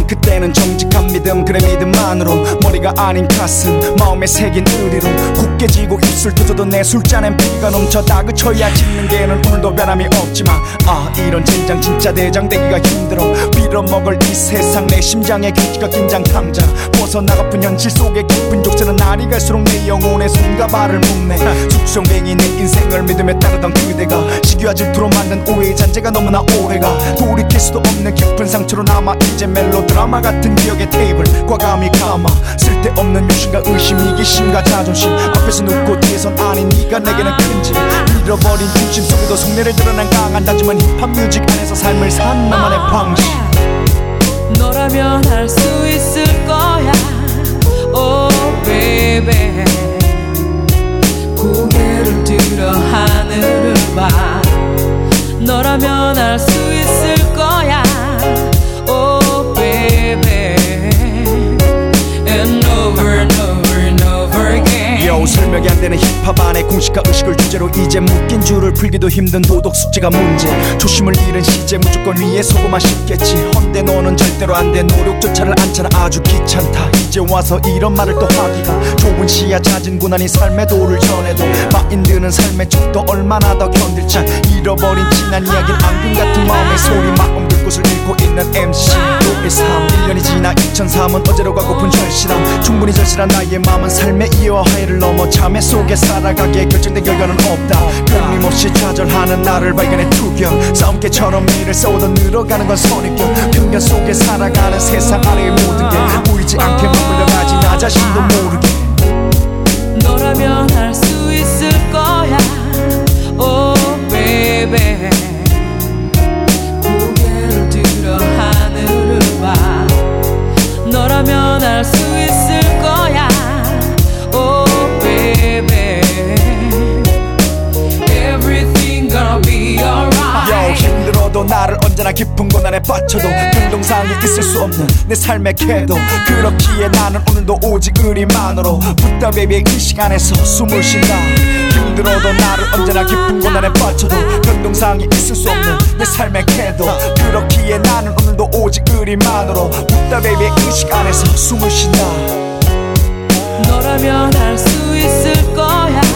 그때는 정직한 믿음 그래 믿음만으로 머리가 아닌 가슴 마음에 새긴 의리로 굳게 지고 입술 터져도 내 술잔엔 피가 넘쳐 다그쳐야 짓는 게는 오늘도 변함이 없지만 이런 젠장 진짜 대장 되기가 힘들어 빌어먹을 이 세상 내 심장에 경기가 긴장 탐자 벗어나가픈 현실 속에 깊은 족쇄는 날이 갈수록 내 영혼에 손과 발을 묶네 숙성뱅이 내 인생을 믿음에 따르던 그대가 시기와 질투로 만든 오해의 잔재가 너무나 오래가 돌이킬 수도 없는 깊은 상처로 남아 이제 멜로드라마 같은 기억의 테이블 과감히 감아 쓸데없는 욕심과 의심 이기심과 자존심 앞에서 눕고 뒤에선 아닌 네가 내게는 큰짐 잃어버린 중심 속에도 속내를 드러낸 강한 다짐은 힙합 뮤직 안에서 삶을 산 나만의 방식 너라면 할 수 있을 거야 Oh baby 고개를 들어 하늘을 봐 너라면 할 수 있을 거야 Oh baby And over and over and over again Yo 설명이 안 되는 힙합 안에 공식과 의식을 주제로 이제 묶인 줄을 풀기도 힘든 도덕 숙제가 문제 초심을 잃은 시제 무조건 위에 서고만 싶겠지 헌데 너는 절대로 안 돼 노력조차를 않잖아 아주 귀찮다 이제 와서 이런 말을 또 하기가 좁은 시야 잦은 고난이 삶의 도를 전해도 마인드는 삶의 족도 얼마나 더 견딜지 잃어버린 지난 이야기는 앙금 같은 마음의 소리 마음 들 곳을 잃고 있는 MC 513 1년이 지나 2003은 어제로 가고픈 절실함 충분히 절실한 나의 마음은 삶의 이해와 화해를 넘어 참회 속에 살아가기에 결정된 결과는 없다 끊임없이 좌절하는 나를 발견해 투격 싸움개처럼 매일을 싸워도 늘어가는 건 선입견 편견 속에 살아가는 세상 아래의 모든 게 보이지 않게 머물러가지 나 자신도 모르게 너라면 할 수 있을 거야 Oh baby 고개를 들어 하늘을 봐 너라면 할 수 있을 거야 Oh baby Everything gonna be alright Yo 힘들어도 나를 언제나 깊은 고난에 빠쳐도 변동사항이 있을 수 없는 내 삶의 궤도 그렇기에 나는 오늘도 오직 의리만으로 붙다 베이비의 이 시간에서 숨을 쉰다 힘들어도 나를 언제나 깊은 고난에 빠쳐도 변동사항이 있을 수 없는 내 삶의 궤도 그렇기에 나는 오늘도 오직 의리만으로 붙다 베이비의 이 시간에서 숨을 쉰다 너라면 할 수 있을 거야